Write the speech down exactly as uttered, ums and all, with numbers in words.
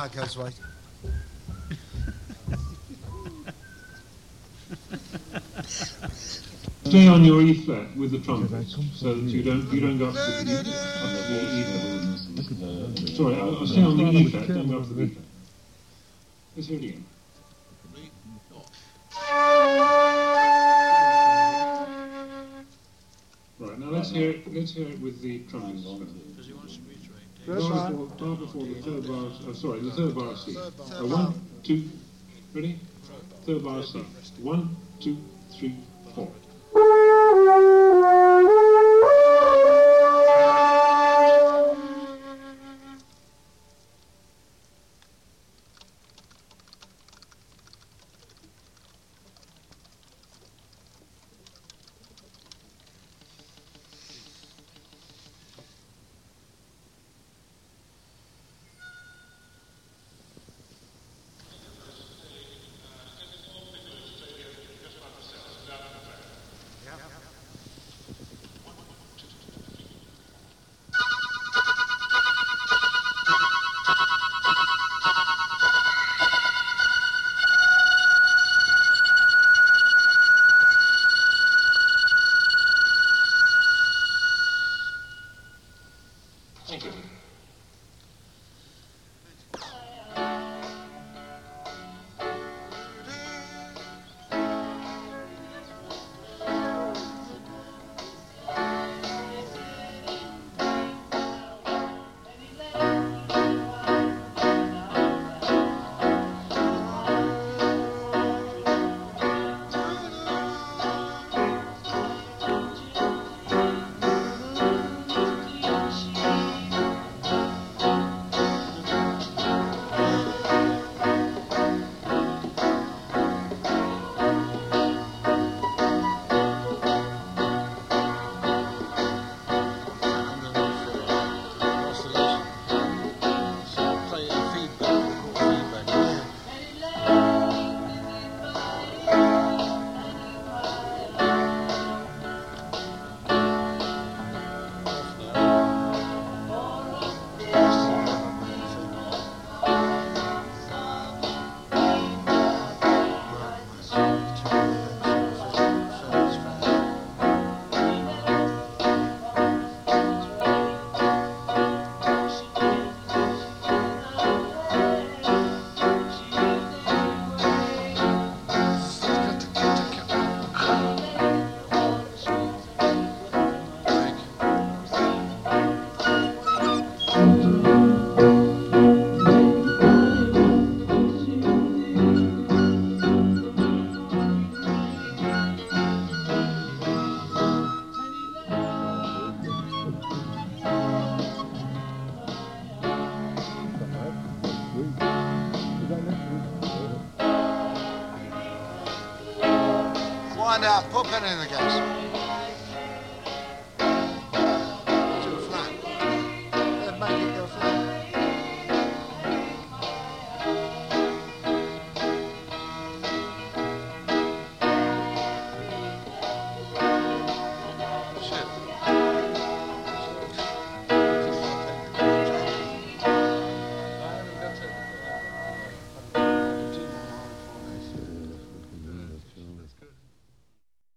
how it goes, Wade. Stay on your E flat with the trumpet, so that you don't you don't go up to the E, up to the E flat. Sorry, I'll, I'll stay on the E flat, don't go up to the B flat. Let's hear it again. Right, now let's hear it, let's hear it with the trumpet. Does he want us to reiterate? Bar before, bar before the third bar, oh, sorry, the third bar of C. Uh, one, two, ready? Third bar of C. One, two, three, four. Thank you. Wind up, put pen in the gas.